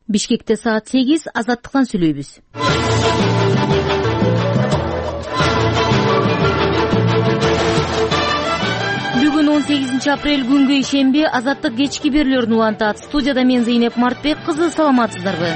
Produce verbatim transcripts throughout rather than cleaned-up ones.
Бишкекте саат сегиз, Азаттыктан сүйлөйбүз. Бүгүн он сегизинчи апрель күнгө ишемби, Азаттык кечки берүүлөрүн улантат. Студияда мен Зейнеп Мартбек кызы, саламатсыздарбы?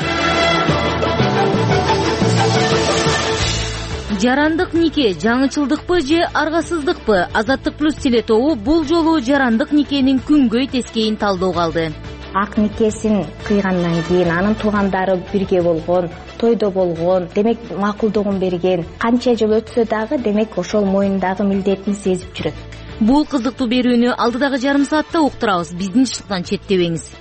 Жарандык нике жаңычылдыкпы же аргасыздыкпы? Азаттык плюс телетобу бул жолу жарандык никенин күнгөй тескейин талдоого алды. Ак никесин кыйгандан кийин анын туугандары бирге болгон, тойдо болгон, демек макулдугун берген. Канча жыл өтсө дагы, демек ошол мойнундагы милдетин сезип жүрөт. Бул кызыктуу берүүнү алдыдагы жарым саатта уктурабыз. Биздин шыктан четтебеңиз.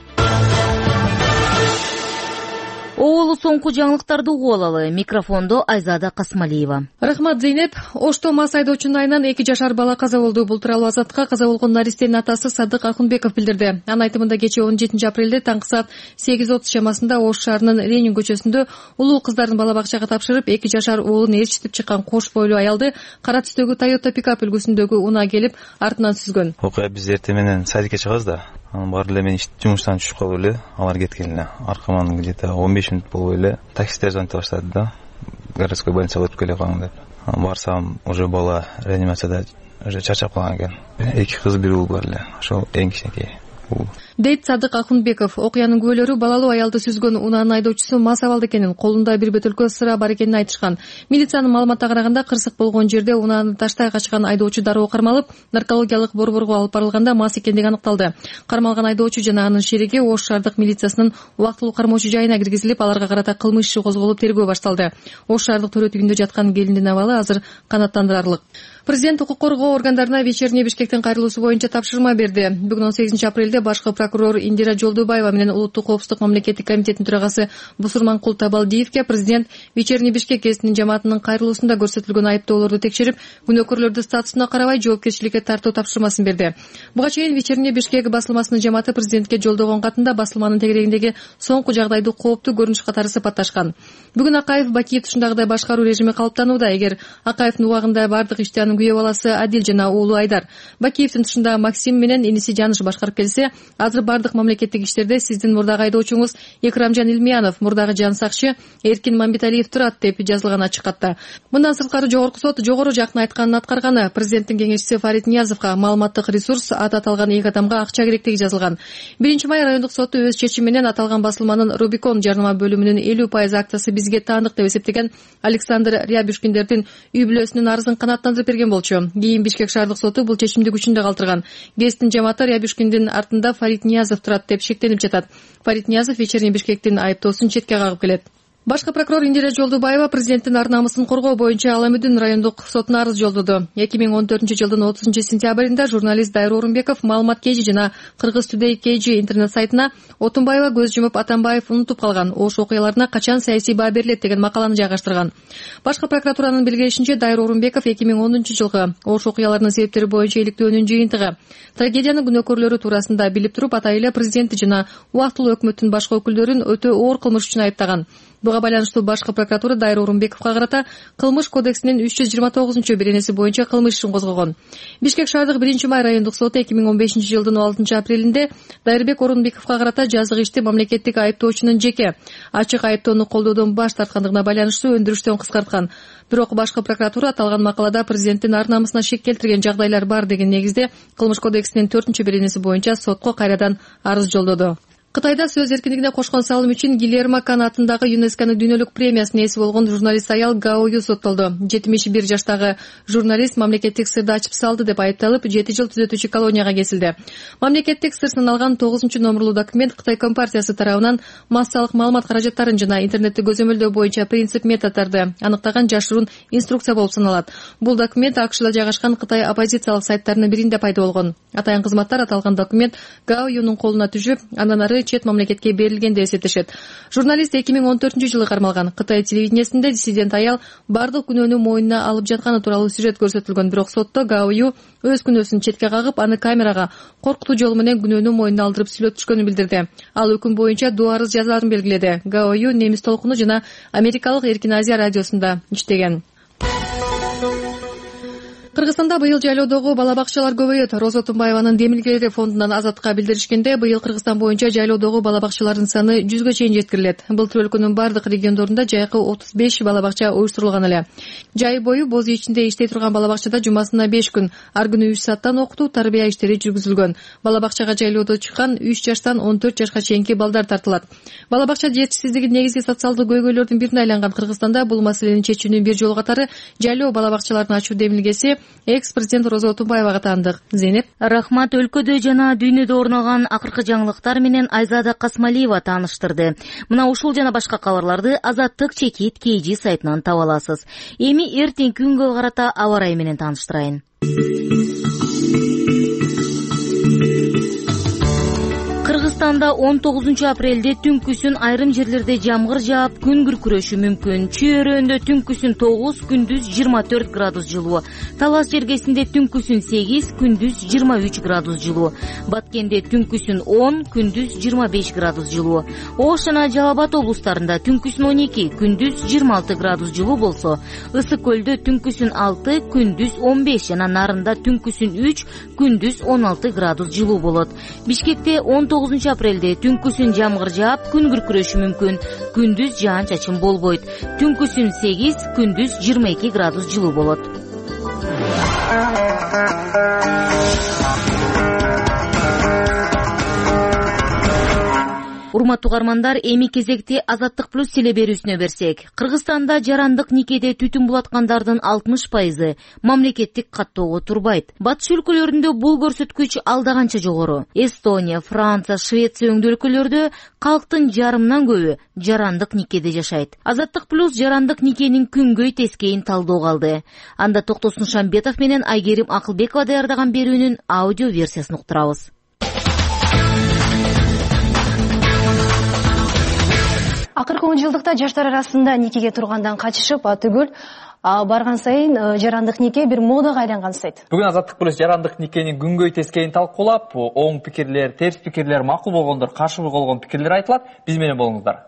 Оолу соңку жаңылыктарды угуп алалы. Микрофондо Айзада Касмалиева. Рахмат, Зейнеп. Ошто мас айдоочунун айынан эки жашар бала каза болду. Бул тууралуу Азаттыкка каза болгон наристенин атасы Садык Акунбеков билдирди. Анын айтымында кечээ он жетинчи апрелде таңкы саат сегиз отуз чамасында Ош шаарынын Ленин көчөсүндө улуу кыздарын бала бакчага тапшырып, эки жашар уулун ээрчитип чыккан кош бойлуу аялды кара түстөгү Toyota пикап үлгүсүндөгү унаа келип артынан сүзгөн. Окуя биз эртең менен садикке чыгабыз да. Анын баары эле мен жумуштан түшүп калып эле алар кеткен эле. Аркаман где-то он беш мүнөт болуп эле таксистер звонить баштады да. Городской больницага өтүп келе калың деп. Барсам, уже бала реанимацияда уже чарчап калган экен. Эки кыз бир уул бар эле. Ошол эң кичинекей уул. Дейт Садык Акунбеков. Окуянын күбөлөрү балалуу аялды сүзгөн унаанын айдоочусу мас абалда экенин, колунда бир бөтөлкө сыра бар экенин айтышкан. Милициянын маалыматына караганда, кырсык болгон жерде унааны таштай качкан айдоочу дароо кармалып, наркологиялык борборго алып барылганда мас экендиги аныкталды. Кармалган айдоочу жана анын шериги Ош шаардык милициясынын убактылуу кармоочу жайына киргизилип, аларга карата кылмыш иши козголуп, тергөө башталды. Ош шаардык төрө тигинде жаткан келиндин абалы азыр канааттандырарлык. Президент укук коргоо органдарына вечерний Бишкектин кайрылуусу боюнча тапшырма берди. Бүгүн он сегизинчи апрелде башкы прокурор Индира Жолдубаева менен Улуттук коопсуздук мамлекеттик комитетинин төрагасы Бусурманкул Табалдиевке президент вечерний Бишкек гезитинин жамаатынын кайрылуусунда көрсөтүлгөн айыптоолорду текшерип, күнөөкөрлөрдү статусуна карабай жоопкерчиликке тартуу тапшырмасын берди. Буга чейин вечерний Бишкек басылмасынын жамааты президентке жолдогон катында басылманын тегерегиндеги соңку жагдайды кооптуу көрүнүш катары сыпатташкан. Бүгүн Акаев Бакиев тушундагыдай башкаруу режими калыптанууда. Эгер Акаевдин убагында бардык ишти анын күйөө баласы Адил жана уулу Айдар, Бакиевдин тушунда Максим менен иниси Жаныш башкарып келсе, азыр бардык мамлекеттик иштерде сиздин мурдагы айдоочуңуз Экрамжан Илмиянов, мурдагы Жан Сакчы Эркин Мамбеталиев турат деп жазылган ачык катта. Мындан сырткары жогорку сот жогору жактын айтканын аткарганы. Президенттин кеңешчиси Фарид Ниязовго маалыматтык ресурс ат аталган эки адамга акча керектиги жазылган. биринчи май райондук соту өз чечими менен аталган басылманын Рубикон жарнама бөлүмүнүн элүү пайыз акциясы бизге таандык деп эсептеген Александр Рябушкиндердин үй бүлөсүнүн арызын канааттандырып берген болчу. Кийин Бишкек шаардык соту бул чечимди күчүндө калтырган. Гезиттин жамааты Рябушкиндин артында Фарид Ниязов турат деп шектенип жатат. Фарид Ниязов вечерний Бишкектин айыптоосун четке кагып келет. Башкы прокурор Индира Жолдубаева президенттин ар намысын коргоо боюнча Аламүдүн райондук сотуна арыз жолдоду. эки миң он төртүнчү жылдын отузунчу сентябрында журналист Дайыр Орунбеков Маалымат Кежи жана Кыргыз Today Кежи интернет сайтына Отунбаева көз жумуп, Атамбаев унутуп калган, Ош окуяларына качан саясий баа берилет деген макаланы жайгаштырган. Башкы прокуратуранын белгилешинче, Дайыр Орунбеков эки миң онунчу жылкы Ош окуяларынын себептери боюнча иликтөөнүн жыйынтыгы. Трагедиянын күнөөкөрлөрү туурасында билип туруп, атайын эле президенти жана убактылуу өкмөттүн башка өкүлдөрүн өтө оор кылмыш үчүн айыптаган. Буга байланыштуу башкы прокуратура Дайыр Орунбековго карата кылмыш кодексинин үч жүз жыйырма тогузунчу беренеси боюнча кылмыш ишин козгогон. Бишкек шаардык биринчи май райондук соту эки миң он бешинчи жылдын он алтынчы апрелинде Дайырбек Орунбековго карата жазык ишти мамлекеттик айыптоочунун жеке ачык айыптоону колдоодон баш тарткандыгына байланыштуу өндүрүштөн кыскарткан. Бирок башкы прокуратура аталган макалада президенттин ар намысына шек келтирген жагдайлар бар деген негизде кылмыш кодексинин төртүнчү беренеси боюнча сотко кайрадан арыз жолдоду. Кытайда сөз эркиндигине кошкон салым үчүн Гильермо Кан атындагы ЮНЕСКОнун дүйнөлүк премиясынын ээси болгон журналист аял Гао Ю соттолду. жетимиш бир жаштагы журналист мамлекеттик сырды ачып салды деп айыпталып, жети жыл түзөтүүчү колонияга кесилди. Мамлекеттик сыр саналган тогузунчу номерлуу документ Кытай Компартиясы тарабынан массалык маалымат каражаттарын жана интернетти көзөмөлдөө боюнча принцип методдорду аныктаган жашыруун инструкция болуп саналат. Бул документ АКШда жайгашкан Кытай оппозициялык сайттарынын биринде пайда болгон. Атайын кызматтар аталган документ Гао Юнун колуна түшүп, андан ары чет мамлекетке берилген деп эсептешет. Журналист эки миң он төртүнчү жылы кармалган. Кытай телевидениесинде диссидент аял бардык күнөөнү мойнуна алып жатканы тууралуу сюжет көрсөтүлгөн, бирок сотто Гао Ю өз күнөөсүн четке кагып, аны камерага коркутуу жолу менен күнөөнү мойнуна алдырып сүйлөтүшкөнүн билдирди. Ал өкүм боюнча доо арыз жазаарын белгиледи. Гао Ю немис толкуну жана америкалык Эркин Азия радиосунда иштеген. Кыргызстанда быйыл жайлоодогу бала бакчалар көбөйөт. Роза Тумбаеванын демилгелери фондунан Азаттыкка билдиришкенде, быйыл Кыргызстан боюнча жайлоодогу бала бакчалардын саны жүзгө чейин жеткирилет. Былтыр өлкөнүн бардык региондорунда жайкы отуз беш бала бакча уюштурулган эле. Жай бою боз ичинде иштей турган бала бакчада жумасына беш күн, ар күнү үч сааттан окутуу, тарбия иштери жүргүзүлгөн. Бала бакчага жайлоодо чыккан үч жаштан он төрт жашка чейинки балдар тартылат. Бала бакча жетишсиздиги негизги социалдык көйгөйлөрдүн бирине айланган Кыргызстанда бул маселени чечүүнүн бир жол катары жайлоо бала бакчаларын ачуу демилгеси экс-президент Роза Тумбаевага таандык. Зейнеп. Рахмат. Өлкөдө жана дүйнөдө орун алган акыркы жаңылыктар менен Айзада Касмалиева тааныштырды. Мына ушул жана башка кабарларды Азаттык чекит кейжи сайтынан таба аласыз. Эми эртең күнгө карата аба ырайы менен тааныштырайын. Кыргызстанда он тогузунчу апрелде түнкүсүн айрым жерлерде жамгыр жаап, күн күркүрөшү мүмкүн. Чүйөрөндө түнкүсүн тогуз, күндүз жыйырма төрт градус жылуу. Талас жергесинде түнкүсүн сегиз, күндүз жыйырма үч градус жылуу. Баткенде түнкүсүн он, күндүз жыйырма беш градус жылуу. Ош жана Жалал Абад облустарында түнкүсүн он эки, күндүз жыйырма алты градус жылуу болсо, Ысык көлдө түнкүсүн алты, күндүз он беш жана Нарында түнкүсүн үч, күндүз он алты градус жылуу болот. Бишкекте он тогузунчу апрелде түнкүсүн жамгыр жаап, күн күркүрөшү мүмкүн. Күндүз жаан-чачын болбойт. Түнкүсүн сегиз, күндүз жыйырма эки градус жылуу болот. Урматтуу угармандар, эми кезекти Азаттык плюс теле берүүсүнө берсек. Кыргызстанда жарандык никеде түтүн булаткандардын алтымыш пайызы мамлекеттик каттоого турбайт. Батыш өлкөлөрүндө бул көрсөткүч алда канча жогору. Эстония, Франция, Швеция өңдүү өлкөлөрдө калктын жарымынан көбү жарандык никеде жашайт. Азаттык плюс жарандык никенин күнгөй тескейин талдоого алды. Анда Токтосун Шамбетов менен Айгерим Акылбекова даярдаган берүүнүн аудио версиясын уктурабыз. Акыркы он жылдыкта жаштар арасында никеге тургандан качышып, атүгүл барган сайын жарандык нике бир модага айланган сайт. Бүгүн Азаттык плюс жарандык никенин күнгөй тескейин талкуулап, оң пикирлер, терс пикирлер, макул болгондор, каршы болгон пикирлер айтылат. Биз менен болуңуздар.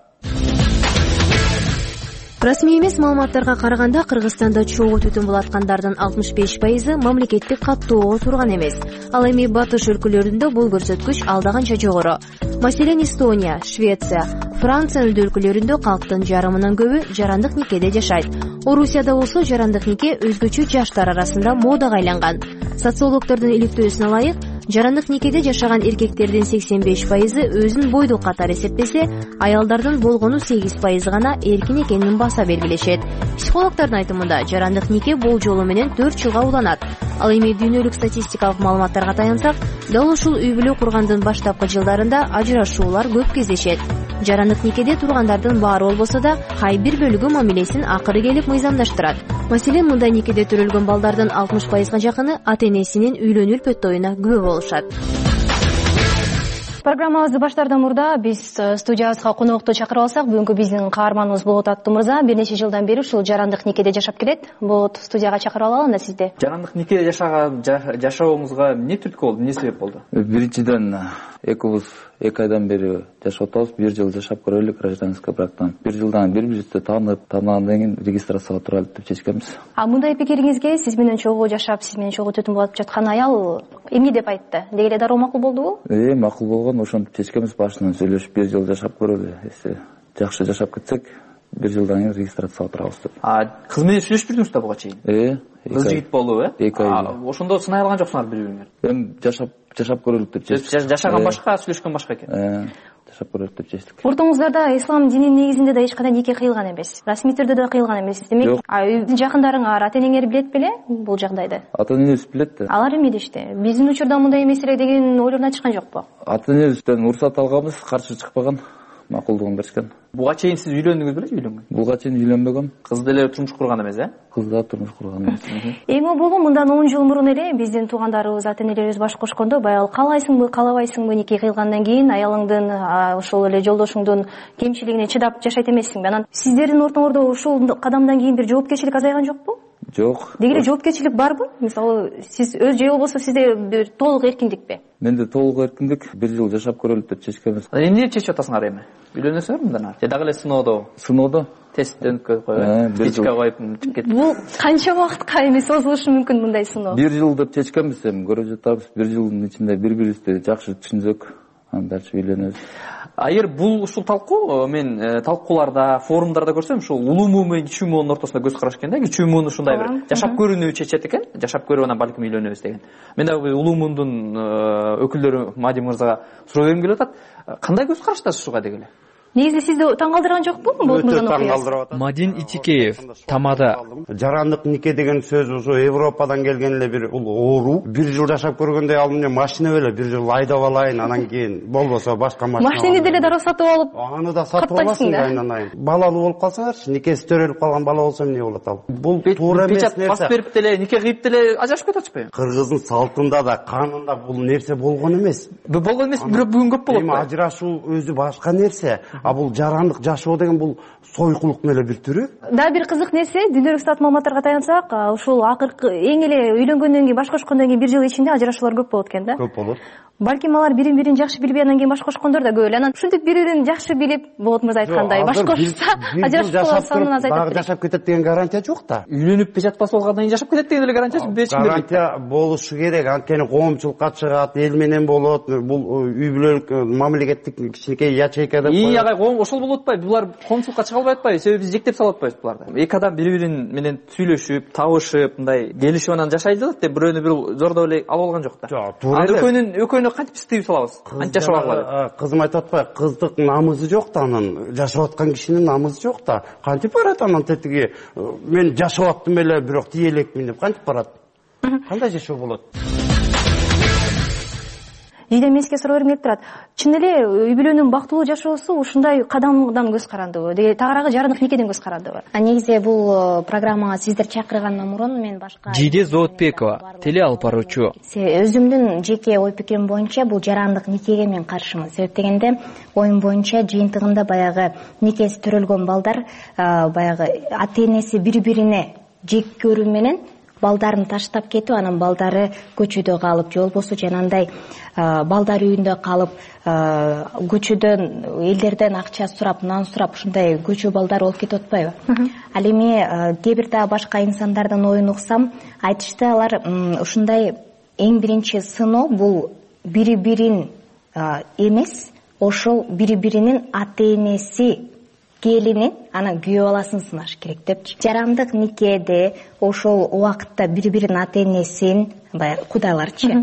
Расмий эмес маалыматтарга караганда, Кыргызстанда чогуу түтүн булаткандардын алтымыш беш пайызы мамлекеттик каттоого турган эмес. Ал эми батыш өлкөлөрүндө бул көрсөткүч алда канча жогору. Маселен, Эстония, Швеция, Франция өңдүү өлкөлөрүндө калктын жарымынан көбү жарандык никеде жашайт. Орусияда болсо жарандык нике өзгөчө жаштар арасында модага айланган. Социологдордун иликтөөсүнө ылайык, жарандык никеде жашаган эркектердин сексен беш пайызы өзүн бойдук катары эсептесе, аялдардын болгону сегиз пайызы гана эркин экенин баса белгилешет. Психологдордун айтымында, жарандык нике болжолу менен төрт жылга уланат. Ал эми дүйнөлүк статистикалык маалыматтарга таянсак, дал ушул үй бүлө кургандын баштапкы жылдарында ажырашуулар көп кездешет. Жарандык никеде тургандардын баары болбосо да, кай бир бөлүгү мамилесин акыры келип мыйзамдаштырат. Маселен, мындай никеде төрөлгөн балдардын алтымыш пайызга жакыны ата-энесинин үйлөнүү үлпөт тоюна күбө болушат. Программабызды баштаардан мурда биз студиябызга конокту чакырып алсак, бүгүнкү биздин каарманыбыз Болот аттуу мырза бир нече жылдан бери ушул жарандык никеде жашап келет. Болот, студияга чакырып алалы анда сизди. Жарандык никеде жашаган жашооңузга эмне түрткү болду, эмне себеп болду? Биринчиден экөөбүз эки айдан бери жашап атабыз, бир жыл жашап көрөлү гражданский брактан. Бир жылдан бири бирибизди таанып, тааныгандан кийин регистрацияга туралы деп чечкенбиз. А мындай пикириңизге сиз менен чогуу жашап, сиз менен чогуу түтүн булатып жаткан аял эмне деп айтты? Деги эле дароо макул болдубу? Э, макул болгон, ошентип чечкенбиз, башынан сөйлөшүп бир жыл жашап көрөлү. Эсе жакшы жашап кетсек, бир жылдан кийин регистрацияга турабыз деп. А кыз менен сүйлөшүп жүрдүңүз да буга чейин? Э, кыз жигит болду, э? эки ай. Ошондо сынай алган жоксуңар бири-бириңерди? Эми жашап жашап көрөлүк деп чечтик. Жашаган башка, сүйлөшкөн башка экен. Э, жашап көрөлүк деп чечтик. Ортоңуздарда ислам дининин негизинде да эч кандай нике кыйылган эмес. Расмий түрдө да кыйылган эмес. Демек, жакындарыңар, ата-энеңер билет беле бул жагдайды? Ата-энебиз билет да. Алар эмне дешти? Биздин учурда мындай эмес эле деген ойлорун айтышкан жокпу? Ата-энебизден уруксат алганбыз, каршы чыкпаган, макулдугун беришкен. Буга чейин сиз үйлөндүңүз беле, үйлөнгөн? Буга чейин үйлөнбөгөм. Кыз деле турмуш курган эмес, э? Кыз да турмуш курган эмес. Эң оболу мындан он жыл мурун эле биздин туугандарыбыз, ата-энелерибиз баш кошкондо, баягы каалайсыңбы, каалабайсыңбы нике кыйылгандан кийин аялыңдын, ошол эле жолдошуңдун кемчилигине чыдап жашайт эмессиңби? Анан сиздердин ортоңордо ушул кадамдан кийин бир жоопкерчилик азайган жокпу? Жок. Деги эле жоопкерчилик барбы? Мисалы, сиз өз же болбосо сизде бир толук эркиндикпи? Менде толук эркиндик. Бир жыл жашап көрөлүк деп чечкенбиз. Эмне чечип атасыңар эми? Үйлөнөсүңөр мындан ары? Же дагы эле сыноодо? Сыноодо. Тесттен өткөрүп коюп, кечке коюп чыгып кетти. Бул канча убакытка эми созулушу мүмкүн мындай сыноо? Бир жыл деп чечкенбиз, эми көрүп жатабыз. Бир жылдын ичинде бири-бирибизди жакшы түшүнсөк, анан дальше үйлөнөбүз. Айыр бул ушул талкуу мен талкууларда, форумдарда көрсөм, ушул улуу менен кичүү муунун ортосунда көз караш экен да. Кичүү муун ушундай бир жашап көрүүнү чечет экен. Жашап көрүп анан балким үйлөнөбүз деген. Мен дагы улуу муундун өкүлдөрү Мади мырзага суроо бергим келип атат. Кандай көз караштасыз ушуга дегеле? Негизи сизди таң калтырган жокпу? Өтө таң калтырып атат. Мадин Итикеев, Тамада. Жарандык нике деген сөз ушу Европадан келген эле бир оору. Бир жыл жашап көргөндө ал эмне машина беле бир жыл айдап алайын, анан кийин болбосо башка машина. Машинени деле дароо сатып алып, аны да сатып аласың да айнан айын. Балалуу болуп калсаңарчы, никеси төрөлүп калган бала болсо эмне болот ал? Бул туура эмес нерсе. Паспорт берип деле, нике кыйып деле ажырашып кетатышпы? Кыргыздын салтында да, канунда бул нерсе болгон эмес. Болгон эмес, бирок бүгүн көп болот. Эми ажырашуу өзү башка нерсе, а бул жарандык жашоо деген бул сойкулуктун эле бир түрү. Да бир кызык нерсе, дүнөлүк саат маалыматтарга таянсак, ушул акыркы эң эле үйлөнгөндөн кийин баш кошкондон кийин бир жыл ичинде ажырашуулар көп болот экен да. Көп болот. Балким алар бири-бирин жакшы билбей анан кийин баш кошкондор да көп эле. Анан ушинтип бири-бирин жакшы билип, Болот мырза айткандай, баш кошсо ажырашуулар санын азайтат. Жашап кетет деген гарантия жок да. Үйлөнүп жатпас болгондон кийин жашап кетет деген эле гарантия беришим керек. Гарантия болушу керек. Анткени коомчулукка чыгат, эл менен болот. Бул үй бүлөлүк мамлекеттик кичинекей ячейка деп коет. И агай, ошол болуп атпайбы? Булар коомчулукка чыга албай атпайбы? Себеби биз жектеп салып атпайбыз буларды. Эки адам бири-бирин менен сүйлөшүп, табышып, мындай келишип анан жашай жатат деп бирөөнү бир зордоп эле алып алган жок да. Жок, туура эле. Экөөнүн экөөнү кантип тыюп салабыз? Канча жашап алат? Кызым айтып атпайбы? Кыздык намызы жок да, анын жашап аткан кишинин намызы жок да. Кантип барат анан тетиги мен жашап аттым эле, бирок тие элекмин деп кантип барат? Кандай жашоо болот? Жиде меске суроо бергим келип турат. Чын эле үй бүлөнүн бактылуу жашоосу ушундай кадамдан көз карандыбы? Деги тагыраагы жарандык никеден көз карандыбы? А негизи бул программага сиздер чакыргандан мурун мен башка Жиде Зоотбекова, теле алып баруучу. Өзүмдүн жеке ой пикирим боюнча бул жарандык никеге мен каршымын. Себеп дегенде оюм боюнча жыйынтыгында баягы никеси төрөлгөн балдар баягы ата энеси бири-бирине жек көрүү менен балдарын таштап кетип, анан балдары көчөдө калып, же болбосо жанагындай балдар үйүндө калып, көчөдөн элдерден акча сурап, нан сурап, ушундай көчө балдар болуп кетип атпайбы? Ал эми кээ бир дагы башка инсандардын оюн уксам, айтышты алар ушундай эң биринчи сыноо бул бири-бирин эмес, ошол бири-биринин ата энеси келинин анан күйөө баласын сынаш керек депчи. Жарандык никеде ошол убакытта бири-бирин ата энесин, баягы кудайларчы,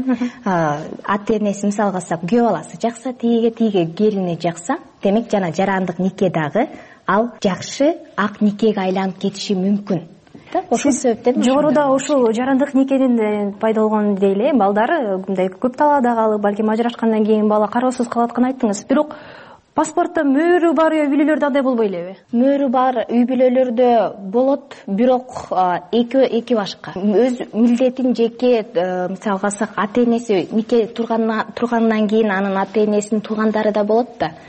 ата энеси мисалга алсак күйөө баласы жакса, тиге тиге келини жакса, демек жана жарандык нике дагы ал жакшы ак никеге айланып кетиши мүмкүн. Ошол себептен жогоруда ушул жарандык никеден пайда болгон дейле, балдары мындай көп талаада калып, балким ажырашкандан кийин бала кароосуз калып атканын айттыңыз. Бирок паспортто мөөрү бар үй бүлөлөрдө андай болбой элеби? Мөөрү бар үй бүлөлөрдө болот, бирок эки эки башка. Өз милдетин жеке мисалга алсак, ата энеси нике тургандан кийин анын ата энесинин туугандары да болот да.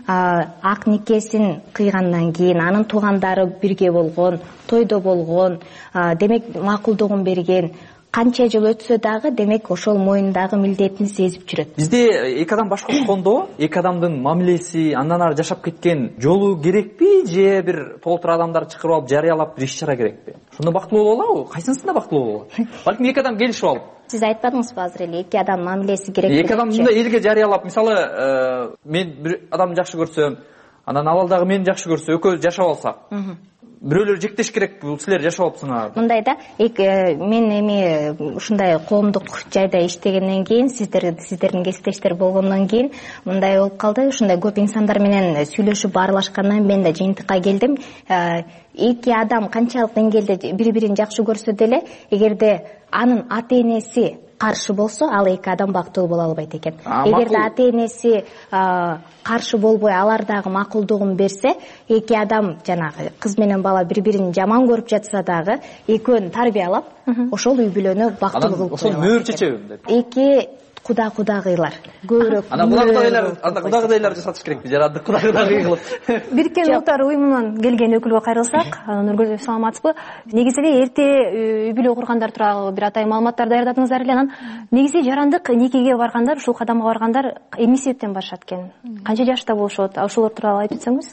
Ак никесин кыйгандан кийин анын туугандары бирге болгон, тойдо болгон, демек макулдугун берген. Канча жыл өтсө дагы, демек ошол моюндагы милдетин сезип жүрөт. Бизде эки адам баш кошкондо, эки адамдын мамилеси, андан ары жашап кеткен жолу керекпи, же бир толтур адамдарды чакырып алып жарыялап бир иш-чара керекпи? Ошондо бактылуу боло алабы? Кайсынысында бактылуу болот? Балким эки адам келишип алып. Сиз айтпадыңызбы азыр эле, эки адам мамилеси керек деп? Эки адам мындай элге жарыялап, мисалы, мен бир адамды жакшы көрсөм, анан ал дагы мени жакшы көрсө, экөөбүз жашап алсак. Бирөөлөр жектеш керек, бул силер жашап атсыңар. Мындай да, мен эми ушундай коомдук жайда иштегенден кийин, сиздер сиздердин кесиптештер болгондон кийин мындай болуп калды. Ушундай көп инсандар менен сүйлөшүп баарлашкандан мен да жыйынтыкка келдим. Эки адам канчалык деңгээлде бири-бирин жакшы көрсө деле, эгерде анын ата энеси каршы болсо, ал эки адам бактылуу боло албайт экен. Эгерде ата энеси каршы болбой, алар дагы макулдугун берсе, эки адам жанагы кыз менен бала бири-бирин жаман көрүп жатса дагы, экөөнү тарбиялап, ошол үй бүлөнү бактылуу кылып коет. Ошол мөөр чечеби? Эки куда кудагыйлар көбүрөөк. Ана кудагыйлар, анда кудагыйлар жасатыш керекпи, жарандык кудагыйлар кылып. Бириккен Улуттар уюмунан келген өкүлгө кайрылсак, Нургүл саламатсызбы? Негизи эле эрте үй бүлө кургандар тууралуу бир атайын маалыматтар даярдадыңыздар эле. Анан негизи жарандык никеге баргандар, ушул кадамга баргандар эмне себептен барышат экен? Канча жашта болушот? Ошолор тууралуу айтып өтсөңүз.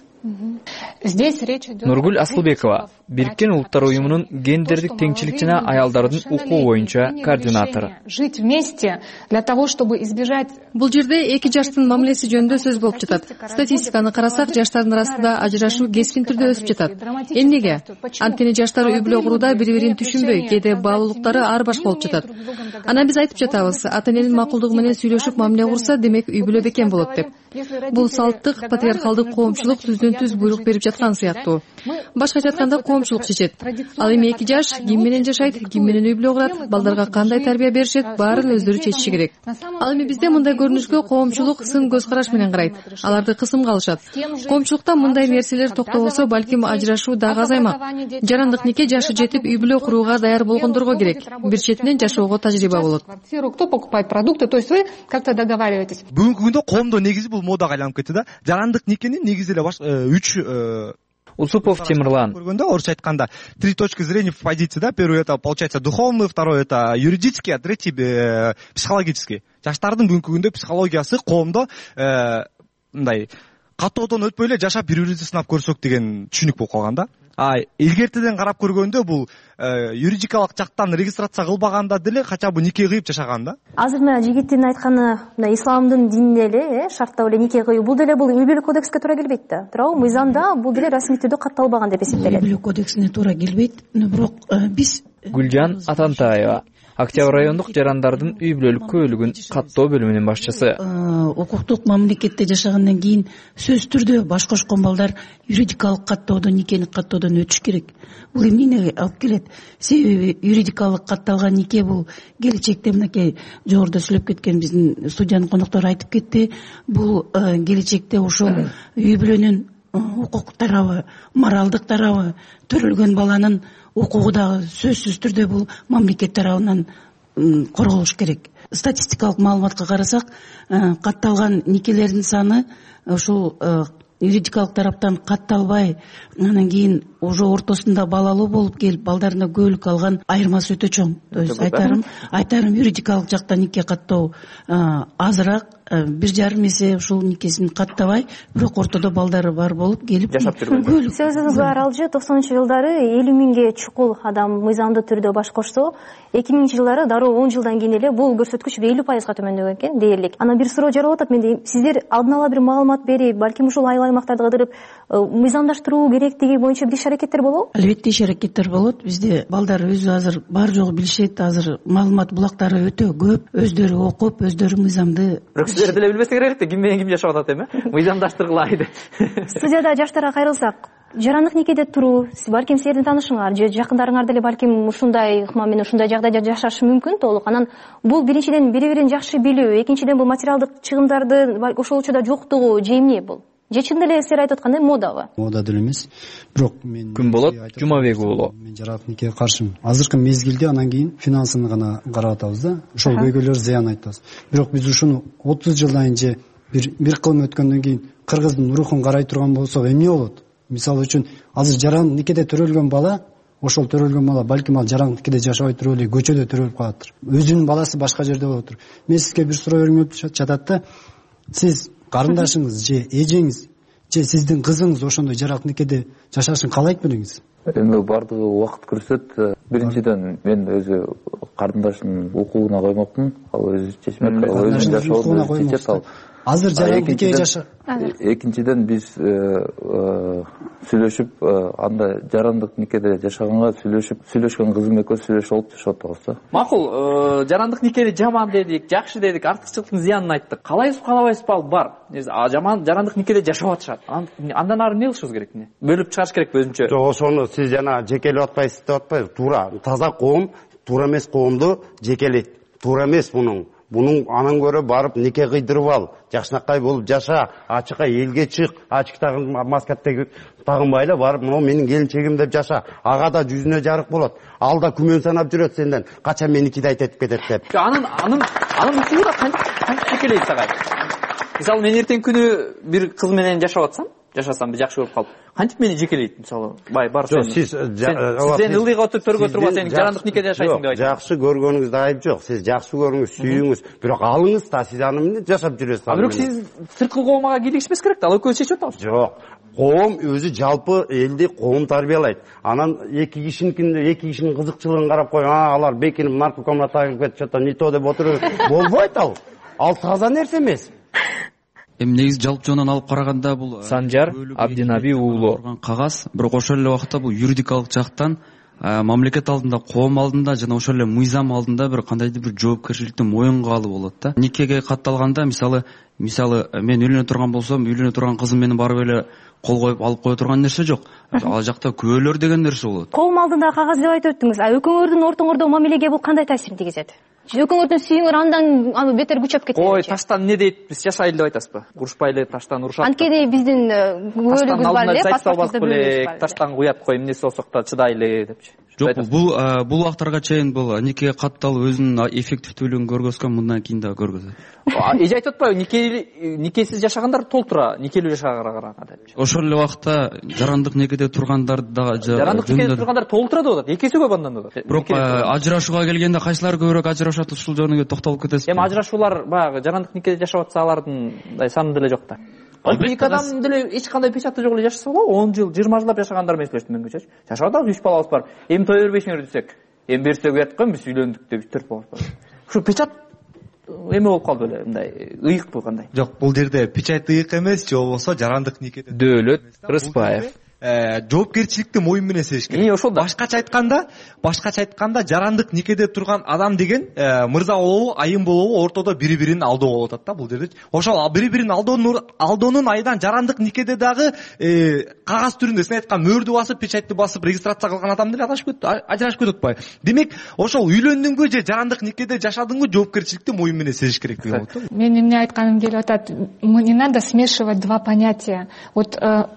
Нургүл Асылбекова, Бириккен Улуттар уюмунун гендердик теңчилик жана аялдардын укугу боюнча координатору. Жить вместе для того, чтобы избежать. Бул жерде эки жаштын мамилеси жөнүндө сөз болуп жатат. Статистиканы карасак, жаштардын арасында ажырашуу кескин түрдө өсүп жатат. Эмнеге? Анткени жаштар үй бүлө курууда бири-бирин түшүнбөй, кээде баалуулуктары ар баш болуп жатат. Анан биз айтып жатабыз, ата-эненин макулдугу менен сүйлөшүп мамиле курса, демек үй бүлө бекем болот деп. Бул салттык, патриархалдык коомчулук түздөн-түз буйрук берип жаткан сыяктуу. Башкача айтканда коомчулук чечет. Ал эми эки жаш ким менен жашайт, ким менен үй бүлө курат, балдарга кандай тарбия беришет, баарын өздөрү чечиши керек. Ал эми бизде мындай көрүнүшкө коомчулук сын көз караш менен карайт. Аларды кысымга алышат. Коомчулукта мындай нерселер токтобосо, балким ажырашуу дагы азаймак. Жарандык нике жашы жетип үй бүлө курууга даяр болгондорго керек. Бир четинен жашоого тажрыйба болот. Кто покупает продукты, то есть вы как-то договариваетесь. Бүгүнкү күндө коомдо негизи бул модага айланып кетти да. Жарандык никени негизи эле үч Усупов Темирлан. Көргөндө орусча айтканда три точки зрения в позиции, да. Первый это получается духовный, второй это юридический, а третий психологический. Жаштардын бүгүнкү күндө психологиясы коомдо мындай каттоодон өтпөй эле жашап бири-бирибизди сынап көрсөк деген түшүнүк болуп калган да. А илгертеден карап көргөндө бул юридикалык жактан регистрация кылбаганда деле хотя бы нике кыйып жашаган да. Азыр мына жигиттин айтканы мына исламдын дининде эле шарттап эле нике кыюу бул деле бул үй бүлө кодекске туура келбейт да. Туурабы? Мыйзамда бул деле расмий түрдө катталбаган деп эсептелет. Үй бүлө кодексине туура келбейт, бирок биз Гүлжан Атантаева, Октябрь райондук жарандардын үй бүлөлүк көбөлүгүн каттоо бөлүмүнүн башчысы. Укуктук мамлекетте жашагандан кийин сөзсүз түрдө баш кошкон балдар юридикалык каттоодон, никени каттоодон өтүш керек. Бул эмнеге алып келет? Себеби юридикалык катталган нике бул келечекте мынакей жогоруда сүйлөп кеткен биздин студиянын коноктору айтып кетти. Бул келечекте ошол үй бүлөнүн укук тарабы, моралдык тарабы, төрөлгөн баланын укугу дагы сөзсүз түрдө бул мамлекет тарабынан корголуш керек. Статистикалык маалыматка карасак, катталган никелердин саны ушул юридикалык тараптан катталбай, анан кийин уже ортосунда балалуу болуп келип, балдарына көбөлүк алган айырмасы өтө чоң. То есть айтарым, айтарым юридикалык жактан нике каттоо азыраак, бир жарым эсе ушул никесин каттабай, бирок ортодо балдары бар болуп келип жашап жүргөн. Сөзүңүз бар алжы, токсонунчу жылдары элүү миңге чукул адам мыйзамдуу түрдө баш кошсо, эки миңинчи жылдары дароо он жылдан кийин эле бул көрсөткүч элүү пайызга төмөндөгөн экен дээрлик. Анан бир суроо жаралып атат менде, сиздер алдын ала бир маалымат берип, балким ушул айыл аймактарды кыдырып мыйзамдаштыруу керектиги боюнча бир иш-аракеттер болобу? Албетте иш-аракеттер болот. Бизде балдар өзү азыр бар жогу билишет, азыр маалымат булактары өтө көп, өздөрү окуп, өздөрү мыйзамды. Бирок сиздер деле билбесе керек да, ким менен ким жашап атат эми? Мыйзамдаштыргылай деп. Студияда жаштарга кайрылсак, жарандык никеде туруу, балким силердин таанышыңар же жакындарыңар деле балким ушундай ыкма менен ушундай жагдайда жашашы мүмкүн толук. Анан бул биринчиден бири-бирин жакшы билүү, экинчиден бул материалдык чыгымдарды ошол учурда жоктугу же эмне бул? Же чын эле силер айтып аткандай модабы? Мода деле эмес. Бирок мен Күнболот Жумабек уулу. Мен жарандык никеге каршымын. Азыркы мезгилде анан кийин финансыны гана карап атабыз да. Ошол көйгөйлөр зыян айтабыз. Бирок биз ушуну отуз жылдан же бир бир кылым өткөндөн кийин кыргыздын рухун карай турган болсок эмне болот? Мисалы үчүн азыр жарандык никеде төрөлгөн бала, ошол төрөлгөн бала балким ал жарандык никеде жашабай туруп эле көчөдө төрөлүп калаттыр. Өзүнүн баласы башка жерде болоптур. Мен сизге бир суроо бергим жатат да. Сиз карындашыңыз же эжеңиз же сиздин кызыңыз ошондой жарандык никеде жашашын каалайт белеңиз? Эми бардыгы убакыт көрсөтөт. Биринчиден мен өзү карындашымдын укугуна коймокмун. Ал өзү чечмек, ал өзүнүн жашоосун чечет ал. Азыр жарандык никеге жаша. Экинчиден биз сүйлөшүп, анда жарандык никеде жашаганга сүйлөшүп, сүйлөшкөн кызым экөөбүз сүйлөшүп алып жашап атабыз да. Макул, жарандык никени жаман дедик, жакшы дедик, артыкчылыктын зыянын айттык. Калайсыз, калабайсызбы ал бар. Жаман жарандык никеде жашап атышат. Андан ары эмне кылышыбыз керек эмне? Бөлүп чыгарыш керекпи өзүнчө? Жок, ошону сиз жана жекелеп атпайсыз деп атпайбы? Туура, таза коом, туура эмес коомду жекелейт. Туура эмес мунун. Bunun анан көрө барып нике кыйдырып ал, жакшынакай болуп жаша, ачыкка элге чык, ачык тагын маска тагынбайлы барып, мына менин келинчегим деп жаша. Ага да жүзүнө жарык болот. Ал да күмөн санап жүрөт сенден. Качан меникиди айтып кетет деп. Анын анын анын үчүн да кантип жекелейт сага. Мисалы мен эртең күнү бир кыз менен жашап атсам, жашасам, биз жакшы көрүп калып, кантип мени жекелейт? Мисалы, бай бар сен. Сиз сен ылдыйга отуруп төргө турба, сен жарандык никеде жашайсың деп айтат. Жакшы көргөнүңүздө айып жок. Сиз жакшы көрүңүз, сүйүңүз, бирок алыңыз да сиз аны менен жашап жүрөсүз. А бирок сиз сырткы коомга кийлигишпес керек да, ал экөөбүз чечип атабыз. Жок. Коом өзү жалпы элди коом тарбиялайт. Анан эки кишиникинде эки кишинин кызыкчылыгын карап кой, а алар бекинип наркомга тагып кетип что-то не то деп отуруп болбойт ал. Ал таза нерсе эмес. Эми негизи жалпы жонунан алып караганда бул Санжар Абдинаби уулу кагаз, бирок ошол эле убакта бул юридикалык жактан мамлекет алдында, коом алдында жана ошол эле мыйзам алдында бир кандайдыр бир жоопкерчиликти моюнга алуу болот да. Никеге катталганда мисалы мисалы мен үйлөнө турган болсом, үйлөнө турган кызым мени барып эле кол коюп алып кое турган нерсе жок. Ал жакта күбөлөр деген нерсе болот. Коом алдындагы кагаз деп айтып өттүңүз. А экөөңөрдүн ортоңордогу мамилеге бул кандай таасир тийгизет? Экөөңөрдүн сүйүңөр андан аны бетер күчөп кетет. Ой, таштан эмне дейт? Биз жашайлы деп айтасызбы? Урушпайлы, таштан урушат. Анткени биздин күбөлүгүбүз бар эле, паспортубузда күбөлүгүбүз бар. Таштан куят кой, эмнеси болсок да чыдайлы депчи. Жок, бул бул убактарга чейин бул никеге катталып өзүнүн эффективдүүлүгүн көргөзгөн, мындан кийин да көргөзөт. Эже айтып атпайбы, нике никесиз жашагандар толтура, никелүү жашаганга караганда депчи. Ошол эле убакта жарандык никеде тургандар да жарандык никеде тургандар толтура деп атат, экеси көп андан деп атат. Бирок ажырашууга келгенде кайсылар көбүрөөк ажырашат, ушул жөнүгө токтолуп кетесизби? Эми ажырашуулар баягы жарандык никеде жашап атса алардын мындай саны деле жок да. Эки адам деле эч кандай печаты жок эле жашаса го, он жыл, жыйырма жылдап жашагандар менен сүйлөштүм мен кечээ. Жашап атабыз, үч балабыз бар. Эми той бербейсиңер десек, эми берсе уят го, биз үйлөндүк деп төрт балабыз бар. Ушу печат эме болуп калды эле, мындай ыйыкпы кандай? Жок, бул жерде печать ыйык эмес, же болбосо жарандык никеде. Дөөлөт Рыспаев жоопкерчиликти моюн менен сезиш керек. Ошол да. Башкача айтканда, башкача айтканда жарандык никеде турган адам деген мырза болобу, айым болобу, ортодо бири-бирин алдоо болуп атат да бул жерде. Ошол бири-бирин алдоонун алдоонун айдан жарандык никеде дагы кагаз түрүндө сен айткан мөрдү басып, печатты басып, регистрация кылган адам деле адашып кетти, ажырашып кетип атпайбы? Демек, ошол үйлөндүңбү же жарандык никеде жашадыңбы, жоопкерчиликти моюн менен сезиш керек деген болот. Мен эмне айтканым келип атат, не надо смешивать два понятия. Вот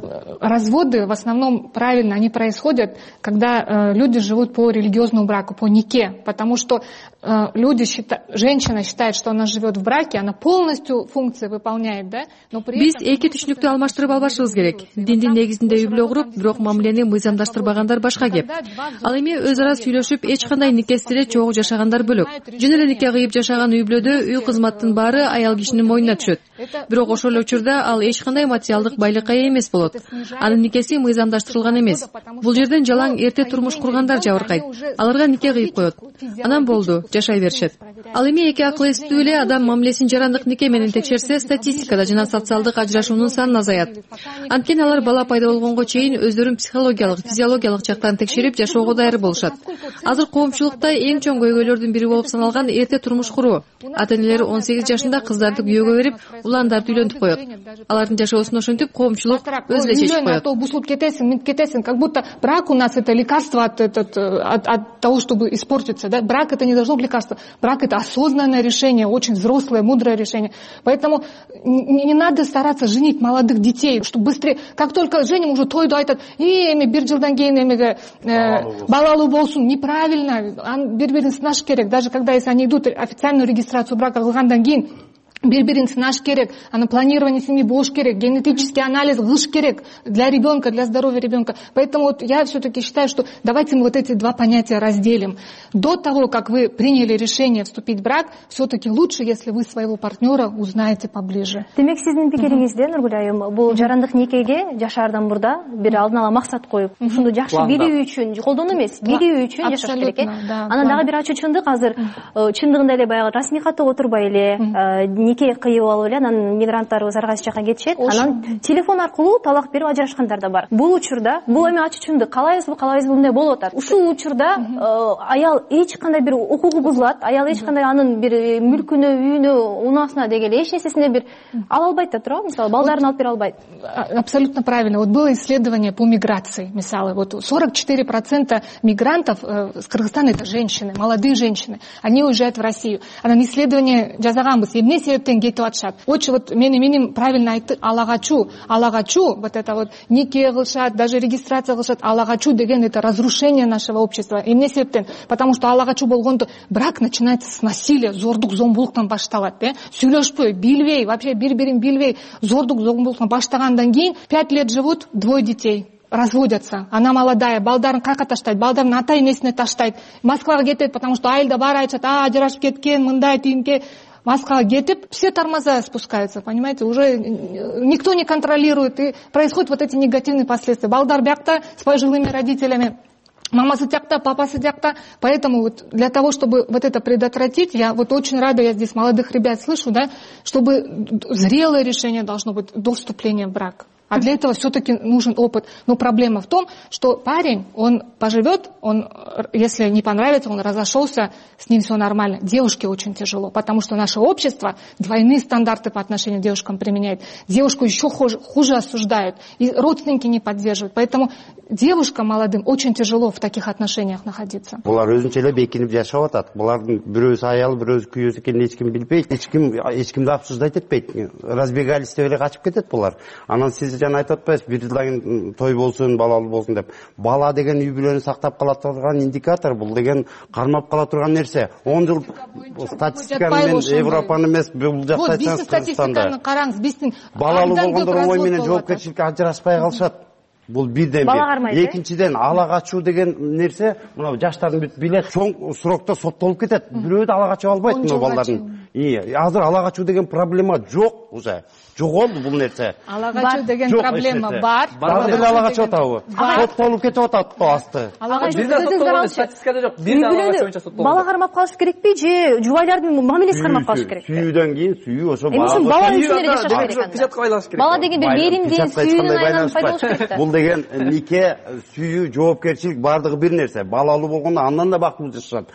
разводы в основном правильно они происходят, когда э, люди живут по религиозному браку, по нике, потому что э, люди считают, женщина считает, что она живет в браке, она полностью функции выполняет, да, но при Биз эки түшүнүктү алмаштырып албашыбыз керек. Диндин негизинде үй бүлө куруп, бирок мамилени мыйзамдаштырбагандар башка кеп. Ал эми өз ара сүйлөшүп, эч кандай никесиз эле чогуу жашагандар бөлөк. Жөн эле нике кыйып жашаган үй бүлөдө үй кызматтын баары аял кишинин мойнуна түшөт. Бирок ошол эле учурда ал эч кандай материалдык байлыкка ээ эмес болот. Анын никеси мыйзамдаштырылган эмес. Бул жерден жалаң эрте турмуш кургандар жабыркайт. Аларга нике кыйып коет. Анан болду, жашай беришет. Ал эми эки акыл эстүү эле адам мамилесин жарандык нике менен текшерсе, статистикада жана социалдык ажырашуунун саны азаят. Анткени алар бала пайда болгонго чейин өздөрүн психологиялык, физиологиялык жактан текшерип жашоого даяр болушат. Азыр коомчулукта эң чоң көйгөйлөрдүн бири болуп саналган эрте турмуш куруу. Ата-энелер он сегиз жашында кыздарды күйөөгө берип, уландарды үйлөнтүп коет. Алардын жашоосун ошентип коомчулук өзү эле чечип коет. Бусулуп кетесиң, мынтип кетесиң, как будто брак у нас это лекарство от, от, от, от того, чтобы испортиться, да? Брак это не должно быть лекарство. Брак это осознанное решение, очень взрослое, мудрое решение. Поэтому не, не надо стараться женить молодых детей, чтобы быстрее, как только женим, уже тойду айтат, и эми бир жылдан кийин эми балалуу болсун. Неправильно, бири-бирин сынаш керек. Даже когда если они идут официальную регистрацию брака кылгандан кийин бир-бирин сынаш керек, аны планирование семьи болуш керек, генетический анализ кылыш керек для ребенка, для здоровья ребенка. Поэтому вот я все-таки считаю, что давайте мы вот эти два понятия разделим. До того, как вы приняли решение вступить в брак, все-таки лучше, если вы своего партнера узнаете поближе. Демек сиздин пикириңизде, Нургүл айым, бул жарандык никеге жашаардан мурда бир алдын ала максат коюп, ушуну жакшы билүү үчүн, колдонуу эмес, билүү үчүн жашаш керек э. Анан дагы бир ачуу чындык, азыр чындыгында эле баягы расмий каттоого турбай эле нике кыйып алып эле анан мигранттарыбыз ар кайсы жака кетишет, анан телефон аркылуу талак берип ажырашкандар да бар. Бул учурда бул эми ачык түшүндүк, каалайбызбы каалабайбызбы мындай болуп атат. Ушул учурда аял эч кандай бир укугу бузулат, аял эч кандай анын бир мүлкүнө, үйүнө, унаасына деген эч нерсесине бир ала албайт да, туурабы? Мисалы, балдарын алып бере албайт. Абсолютно правильно. Вот было исследование по миграции, мисалы, вот сорок четыре процента мигрантов с Кыргызстана это женщины, молодые женщины. Они уезжают в Россию. Анан исследование жазаганбыз, эмне себептен кетип атышат. Очень вот менин менин правильно айтты, алагачу, алагачу, вот это вот нике кылышат, даже регистрация кылышат, алагачу деген это разрушение нашего общества. Эмне себептен? Потому что алагачу болгондо брак начинается с насилия, зордук, зомбулуктан башталат, э? Сүйлөшпөй, билбей, вообще бири-бирин билбей, зордук, зомбулуктан баштагандан кийин пять лет живут, двое детей. Разводятся. Она молодая, балдарын кайка таштайт, балдарын ата энесине таштайт. Москвага кетет, потому что айылда баары айтышат, а, ажырашып кеткен, мындай тигинке. Москвага кетип, все тормоза спускаются, понимаете, уже никто не контролирует, и происходят вот эти негативные последствия. Балдар бякта с пожилыми родителями, мамасы тякта, папасы тякта. Поэтому вот для того, чтобы вот это предотвратить, я вот очень рада, я здесь молодых ребят слышу, да, чтобы зрелое решение должно быть до вступления в брак. А для этого все-таки нужен опыт. Но проблема в том, что парень, он поживет, он, если не понравится, он разошелся, с ним все нормально. Девушке очень тяжело, потому что наше общество двойные стандарты по отношению к девушкам применяет. Девушку еще хуже, хуже осуждают, и родственники не поддерживают. Поэтому девушкам молодым очень тяжело в таких отношениях находиться. Булар өзүнчө эле бекинип жашап атат. Булардын бирөөсү аял, бирөөсү күйөөсү экенин эч ким билбейт. Эч ким эч кимди обсуждать этпейт. Разбегались деп эле качып кетет булар. Анан сиз жана айтып атпайсызбы, бир жылдан кийин той болсун, балалуу болсун деп. Бала деген үй бүлөнү сактап кала турган индикатор, бул деген кармап кала турган нерсе. он жыл статистиканы мен Европаны эмес, бул жакта айтсаңыз Кыргызстанда караңыз, биздин балалуу болгондор ой менен жоопкерчиликке ажыраспай калышат. Бул бирден бир. Экинчиден ала качуу деген нерсе, мына жаштардын бүт билет чоң срокто соттолуп кетет. Бирөө да ала качып албайт мына балдардын. Азыр ала качуу деген проблема жок уже. Жоголду бул нерсе. Ала качуу деген проблема бар. Бар деле ала качып атабы? Соттолуп кетип атат го асты. Ала качуу статистикада жок. Бир да ала качуу боюнча соттолуп. Бала кармап калыш керекпи же жубайлардын мамилеси кармап калыш керекпи? Сүйүүдөн кийин сүйүү ошо бала үчүн жашаш керек. Бала деген бир мээримдин сүйүүнүн айланып пайда болуш керек да. Бул деген нике, сүйүү, жоопкерчилик бардыгы бир нерсе. Балалуу болгондо андан да бактылуу жашашат.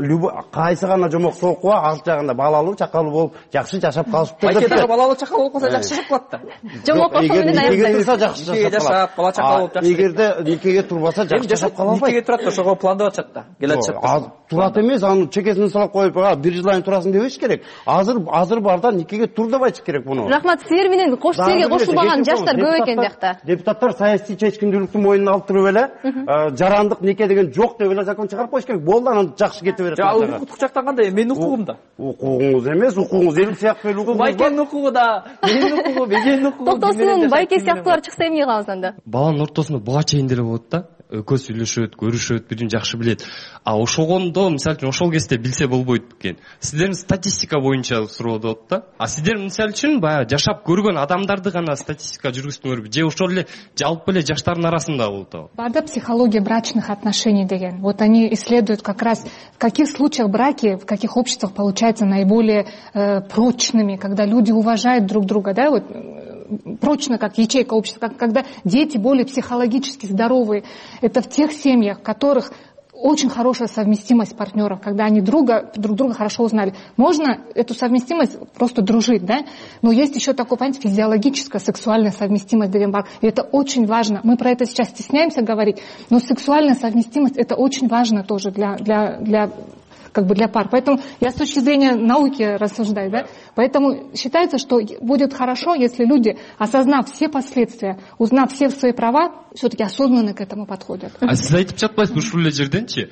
Кайсы гана жомок соокуга ал жагында балалуу, чакалуу болуп жакшы жашап калышыптыр деп. Айкет балалуу, чакалуу болсо жакшы жашап калат да. Жомок болсо менен айылда жакшы жашап, бала чакалуу жакшы. Эгерде никеге турбаса жакшы жашап кала албайт. Никеге турат, ошого пландап атышат да. Келе атышат. Турат эмес, аны чекесин салып коюп, бир жыл айын турасың дебеш керек. Азыр азыр барда никеге тур деп айтыш керек буну. Рахмат, силер менен кош силерге кошулбаган жаштар көп экен биякта. Депутаттар саясий чечкиндүүлүктү мойнуна алып туруп эле, жарандык нике деген жок деп эле закон чыгарып коюш керек. Болду, анан жакшы кете берет. Жа, укуктук жактан кандай? Менин укугум да. Укугуңуз эмес, укугуңуз элүү сыяктуу элүү укугуңуз бар. Байкенин укугу да, менин укугум, мегенин укугу. Токтосунун байке сыяктуулар чыкса эмне кылабыз анда? Баланын ортосунда буга чейин деле болот да. Экөө сүйлөшөт, көрүшөт, бирин жакшы билет. А ошогондо, мисалы үчүн, ошол кезде билсе болбойт экен. Сиздердин статистика боюнча суроо болот да. А сиздер мисалы үчүн баягы жашап көргөн адамдарды гана статистика жүргүздүңөрбү же ошол эле жалпы эле жаштардын арасында болот? Бар да психология брачных отношений деген. Вот они исследуют как раз в каких случаях браки, в каких обществах получаются наиболее э, прочными, когда люди уважают друг друга, да, вот прочно, как ячейка общества, как, когда дети более психологически здоровые. Это в тех семьях, в которых очень хорошая совместимость партнеров, когда они друга, друг друга хорошо узнали. Можно эту совместимость просто дружить, да? Но есть еще такое понятие физиологическая, сексуальная совместимость. И это очень важно. Мы про это сейчас стесняемся говорить, но сексуальная совместимость это очень важно тоже для, для, для как бы для пар. Поэтому я с точки зрения науки рассуждаю, да? Поэтому считается, что будет хорошо, если люди, осознав все последствия, узнав все свои права, все-таки осознанно к этому подходят. А сиз айтып жатпайсызбы ушул эле жерденчи?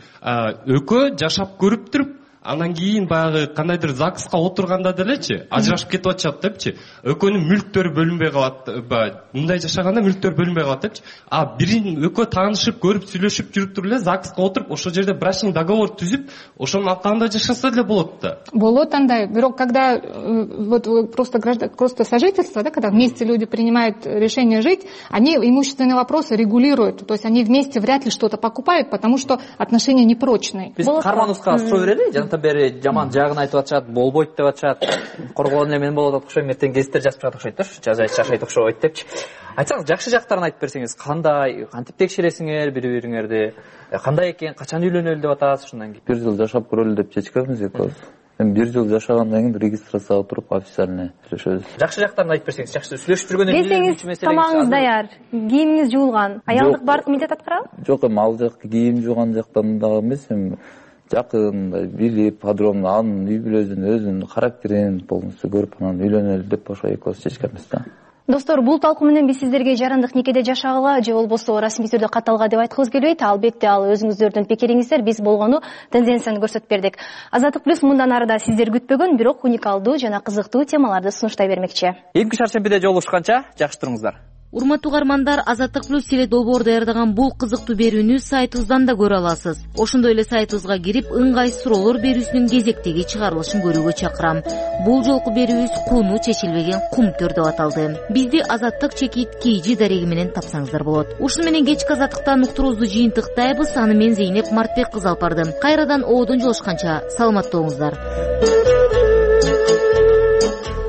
Экөө жашап көрүп туруп, анан кийин баягы кандайдыр ЗАГСка отурганда делечи, ажырашып кетип атышат депчи, экөөнүн мүлктөрү бөлүнбөй калат, мындай жашаганда мүлктөр бөлүнбөй калат депчи. А бирин экөө таанышып, көрүп, сүйлөшүп жүрүп туруп эле ЗАГСка отуруп, ошол жерде брачный договор түзүп, ошонун алкагында жашаса деле болот да. Болот андай, бирок когда вот просто граждан, просто сожительство, да, когда вместе люди принимают решение жить, они имущественные вопросы регулируют, то есть они вместе вряд ли что-то покупают, потому что отношения непрочные. Биз карманыбызга суу берели, жана антан бери жаман жагын айтып атышат, болбойт деп атышат. Коргоон эле мен болот окшойм, эртең гезиттер жазып чыгат окшойт да, жашайт окшойт депчи. Айтсаңыз, жакшы жактарын айтып берсеңиз, кандай, кантип текшересиңер бири-бириңерди, кандай экен, качан үйлөнөлү деп атасыз, ушундан кийин. Бир жыл жашап көрөлү деп чечкенбиз экөөбүз. Эми бир жыл жашагандан кийин регистрацияга туруп официально сүйлөшөбүз. Жакшы жактарын айтып берсеңиз, жакшы сүйлөшүп жүргөндөн кийин келсеңиз, тамагыңыз даяр, кийимиңиз жуулган, аялдык баардык милдет аткарабы? Жок, эми ал жак кийим жууган жактан дагы эмес, эми жакын билип, подробно анын үй бүлөсүн, өзүнүн характерин полностью көрүп, анан үйлөнөлү деп ошо экөөбүз чечкенбиз да. Достор, бул талкуу менен биз сиздерге жарандык никеде жашагыла же болбосо расмий түрдө катталга деп айткыбыз келбейт. Албетте ал өзүңүздөрдүн пикириңиздер, биз болгону тенденцияны көрсөтүп бердик. Азаттык плюс мындан арыда сиздер күтпөгөн, бирок уникалдуу жана кызыктуу темаларды сунуштай бермекчи. Эмки шаршембиде жолугушканча жакшы туруңуздар. Урматтуу угармандар, Азаттык плюс теле долбоор даярдаган бул кызыктуу берүүнү сайтыбыздан да көрө аласыз. Ошондой эле сайтыбызга кирип, ыңгайсыз суроолор берүүсүнүн кезектеги чыгарылышын көрүүгө чакырам. Бул жолку берүүбүз кууну чечилбеген кумтөр деп аталды. Бизди Азаттык чекит кейжи дареги менен тапсаңыздар болот. Ушуну менен кечки азаттыктан уктуруубузду жыйынтыктайбыз. Аны мен Зейнеп Мартбек кызы алып бардым. Кайрадан оодон жолушканча саламатта болуңуздар.